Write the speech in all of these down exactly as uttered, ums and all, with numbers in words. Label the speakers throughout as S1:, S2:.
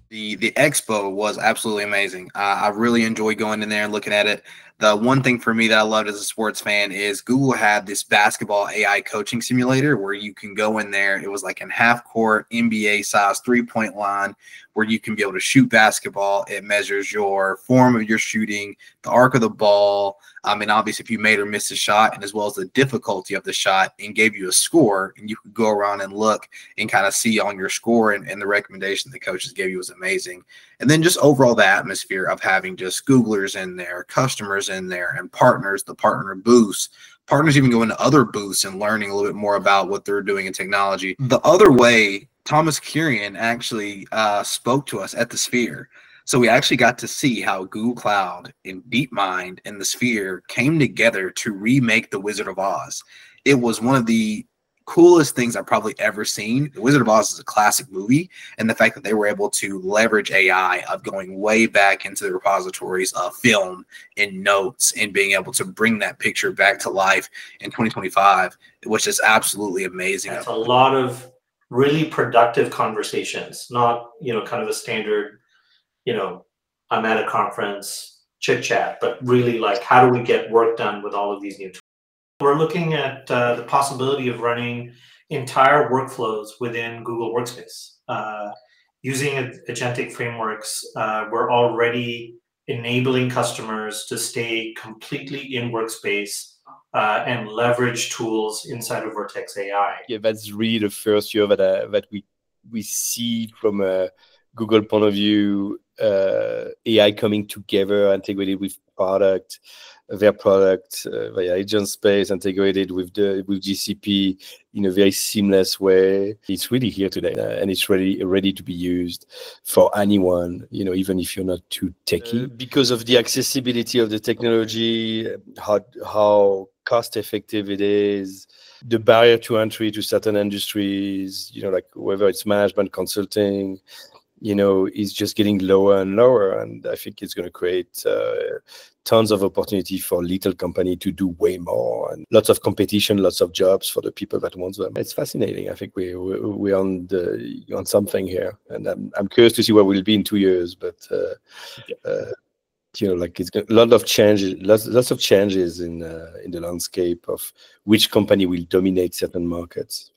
S1: The the expo was absolutely amazing. Uh, I really enjoyed going in there and looking at it. The one thing for me that I loved as a sports fan is Google had this basketball A I coaching simulator where you can go in there. It was like an half court N B A size three point line where you can be able to shoot basketball. It measures your form of your shooting, the arc of the ball. I mean, obviously, if you made or missed a shot, and as well as the difficulty of the shot, and gave you a score, and you could go around and look and kind of see on your score, and, and the recommendation the coaches gave you was amazing. And then just overall the atmosphere of having just Googlers in there, customers in there, and partners, the partner booths. Partners even go into other booths and learning a little bit more about what they're doing in technology. The other way, Thomas Kurian actually uh, spoke to us at the Sphere. So we actually got to see how Google Cloud and DeepMind and the Sphere came together to remake The Wizard of Oz. It was one of the coolest things I've probably ever seen. The Wizard of Oz is a classic movie, and the fact that they were able to leverage A I of going way back into the repositories of film and notes and being able to bring that picture back to life in twenty twenty-five, which is absolutely amazing.
S2: It's a lot of really productive conversations, not, you know, kind of a standard, you know, I'm at a conference chit chat, but really like, how do we get work done with all of these new tools? We're looking at uh, the possibility of running entire workflows within Google Workspace. Uh, using agentic frameworks, uh, we're already enabling customers to stay completely in Workspace uh, and leverage tools inside of Vertex A I.
S3: Yeah, that's really the first year that uh, that we we see from a Google point of view, uh, A I coming together, integrated with product, their product uh, via agent space, integrated with the with G C P in a very seamless way. It's really here today, uh, and it's ready ready to be used for anyone, you know, even if you're not too techy, uh, because of the accessibility of the technology, how how cost effective it is, the barrier to entry to certain industries, you know, like whether it's management consulting, you know, is just getting lower and lower. And I think it's going to create uh, tons of opportunity for little company to do way more, and lots of competition, lots of jobs for the people that want them. It's fascinating. I think we, we, we're on the, on something here, and I'm, I'm curious to see where we'll be in two years, but uh, uh, you know, like it's got a lot of changes, lots, lots of changes in uh, in the landscape of which company will dominate certain markets.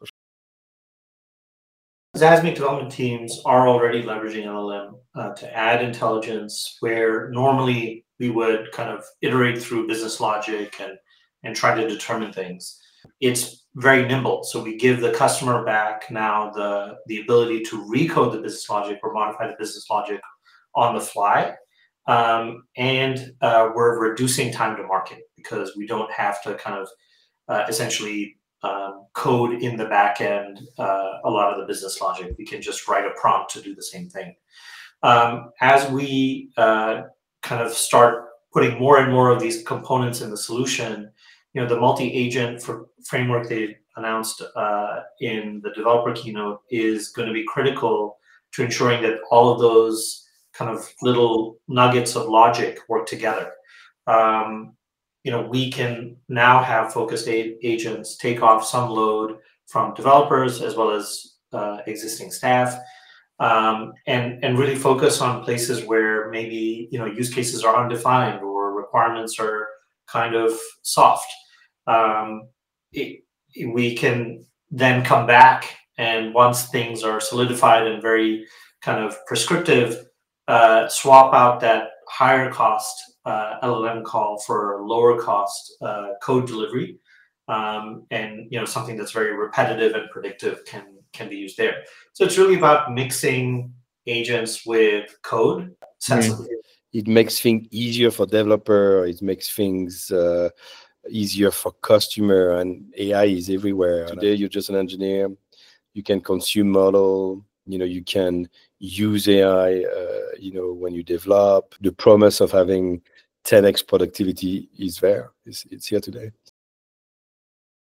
S2: Zasmic development teams are already leveraging L L M uh, to add intelligence where normally we would kind of iterate through business logic and, and try to determine things. It's very nimble. So we give the customer back now the, the ability to recode the business logic or modify the business logic on the fly. Um, and uh, we're reducing time to market because we don't have to kind of uh, essentially Um, code in the back end uh, a lot of the business logic. We can just write a prompt to do the same thing. Um, as we uh, kind of start putting more and more of these components in the solution, you know, the multi-agent for framework they announced uh, in the developer keynote is going to be critical to ensuring that all of those kind of little nuggets of logic work together. Um, you know, we can now have focused agents take off some load from developers as well as uh, existing staff, um, and and really focus on places where maybe, you know, use cases are undefined or requirements are kind of soft. Um, it, we can then come back, and once things are solidified and very kind of prescriptive, uh, swap out that higher cost uh, L L M call for lower cost uh, code delivery, um, and, you know, something that's very repetitive and predictive can can be used there. So it's really about mixing agents with code sensibly.
S3: It makes things easier for developer. It makes things uh, easier for customer, and A I is everywhere. Today, you're just an engineer. You can consume model. You know, you can use A I, uh, you know, when you develop. The promise of having ten x productivity is there. It's, it's here today.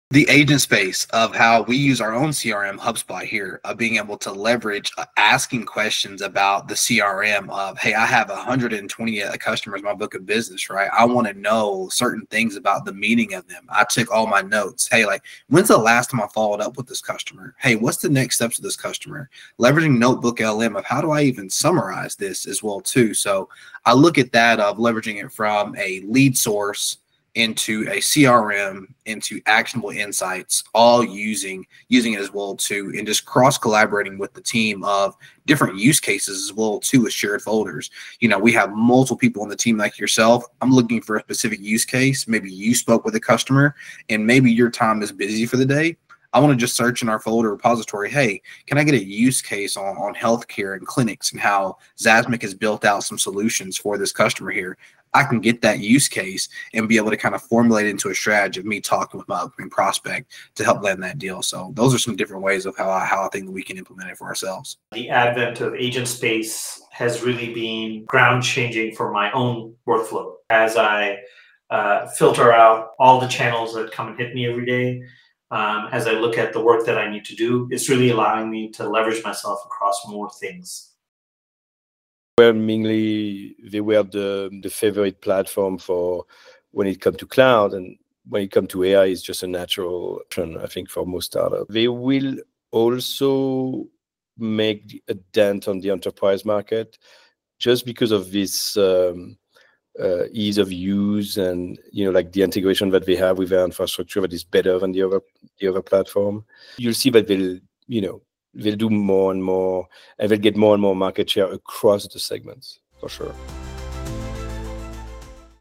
S1: The agent space of how we use our own C R M, HubSpot here, of being able to leverage uh, asking questions about the C R M of, hey, I have one hundred twenty customers in my book of business, right? I want to know certain things about the meaning of them. I took all my notes. Hey, like, when's the last time I followed up with this customer? Hey, what's the next steps of this customer? Leveraging Notebook L M of how do I even summarize this as well too? So I look at that of leveraging it from a lead source into a C R M, into actionable insights, all using using it as well too, and just cross collaborating with the team of different use cases as well too, with shared folders. You know, we have multiple people on the team like yourself. I'm looking for a specific use case. Maybe you spoke with a customer and maybe your time is busy for the day. I want to just search in our folder repository. Hey, can I get a use case on, on healthcare and clinics and how Zasmic has built out some solutions for this customer here? I can get that use case and be able to kind of formulate into a strategy of me talking with my upcoming prospect to help land that deal. So those are some different ways of how I, how I think that we can implement it for ourselves.
S2: The advent of agent space has really been ground changing for my own workflow. As I uh, filter out all the channels that come and hit me every day, um, as I look at the work that I need to do, it's really allowing me to leverage myself across more things.
S3: Overwhelmingly, they were the, the favorite platform for when it comes to cloud, and when it comes to A I, it's just a natural option, I think, for most startups. They will also make a dent on the enterprise market just because of this um, uh, ease of use and, you know, like the integration that they have with their infrastructure that is better than the other the other platform. You'll see that they'll, you know, they'll do more and more, and they'll get more and more market share across the segments, for sure.